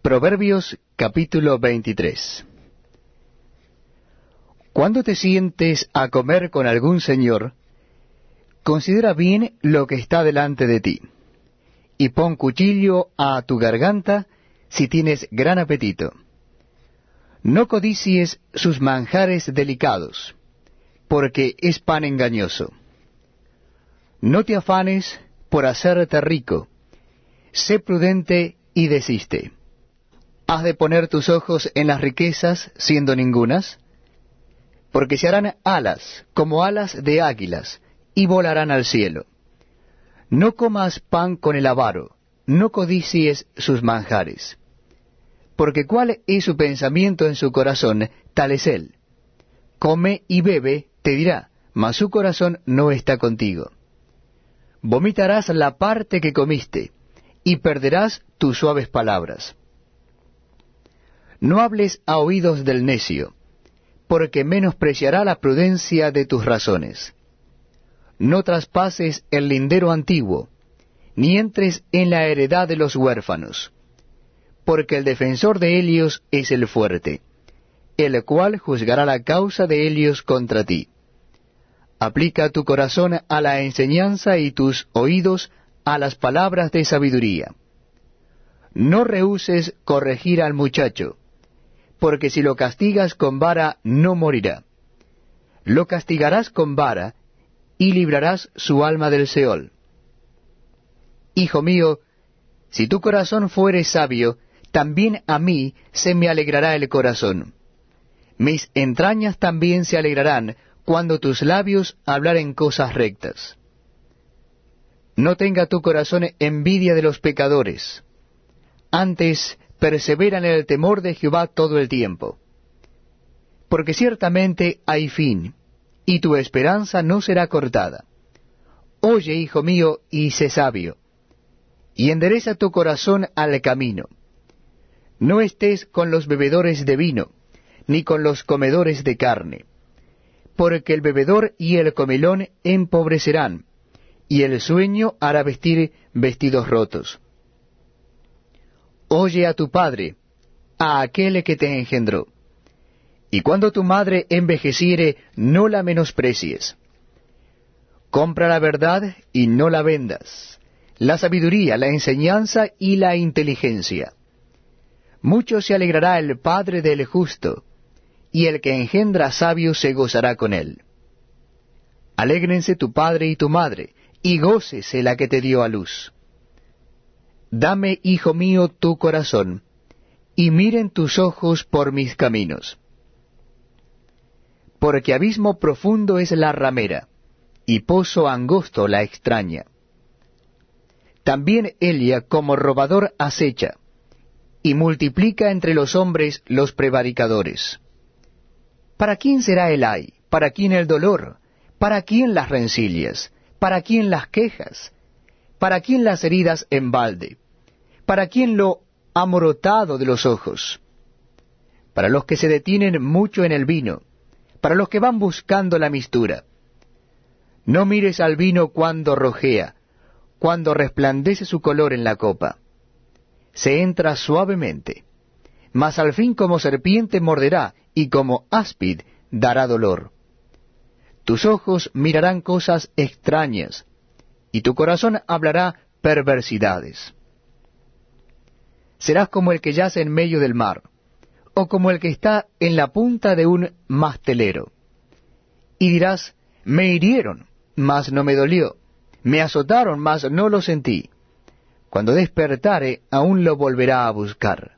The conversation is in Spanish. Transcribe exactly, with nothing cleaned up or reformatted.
Proverbios capítulo veintitrés. Cuando te sientes a comer con algún señor, considera bien lo que está delante de ti, y pon cuchillo a tu garganta si tienes gran apetito. No codicies sus manjares delicados, porque es pan engañoso. No te afanes por hacerte rico, sé prudente y desiste. ¿Has de poner tus ojos en las riquezas, siendo ningunas? Porque se harán alas, como alas de águilas, y volarán al cielo. No comas pan con el avaro, no codicies sus manjares. Porque cuál es su pensamiento en su corazón, tal es él. Come y bebe, te dirá, mas su corazón no está contigo. Vomitarás la parte que comiste, y perderás tus suaves palabras. No hables a oídos del necio, porque menospreciará la prudencia de tus razones. No traspases el lindero antiguo, ni entres en la heredad de los huérfanos, porque el defensor de ellos es el fuerte, el cual juzgará la causa de ellos contra ti. Aplica tu corazón a la enseñanza y tus oídos a las palabras de sabiduría. No rehuses corregir al muchacho, porque si lo castigas con vara no morirá. Lo castigarás con vara, y librarás su alma del Seol. Hijo mío, si tu corazón fuere sabio, también a mí se me alegrará el corazón. Mis entrañas también se alegrarán cuando tus labios hablaren cosas rectas. No tenga tu corazón envidia de los pecadores, antes persevera en el temor de Jehová todo el tiempo. Porque ciertamente hay fin, y tu esperanza no será cortada. Oye, hijo mío, y sé sabio, y endereza tu corazón al camino. No estés con los bebedores de vino, ni con los comedores de carne, porque el bebedor y el comilón empobrecerán, y el sueño hará vestir vestidos rotos. Oye a tu padre, a aquel que te engendró. Y cuando tu madre envejeciere, no la menosprecies. Compra la verdad y no la vendas, la sabiduría, la enseñanza y la inteligencia. Mucho se alegrará el padre del justo, y el que engendra sabio se gozará con él. Alégrense tu padre y tu madre, y gócese la que te dio a luz. Dame, hijo mío, tu corazón, y miren tus ojos por mis caminos. Porque abismo profundo es la ramera, y pozo angosto la extraña. También ella como robador acecha, y multiplica entre los hombres los prevaricadores. ¿Para quién será el ay? ¿Para quién el dolor? ¿Para quién las rencillas? ¿Para quién las quejas? ¿Para quién las heridas en balde? ¿Para quién lo amorotado de los ojos? Para los que se detienen mucho en el vino, para los que van buscando la mistura. No mires al vino cuando rojea, cuando resplandece su color en la copa. Se entra suavemente, mas al fin como serpiente morderá, y como áspid dará dolor. Tus ojos mirarán cosas extrañas, y tu corazón hablará perversidades. Serás como el que yace en medio del mar, o como el que está en la punta de un mastelero. Y dirás, me hirieron, mas no me dolió, me azotaron, mas no lo sentí. Cuando despertare, aún lo volverá a buscar.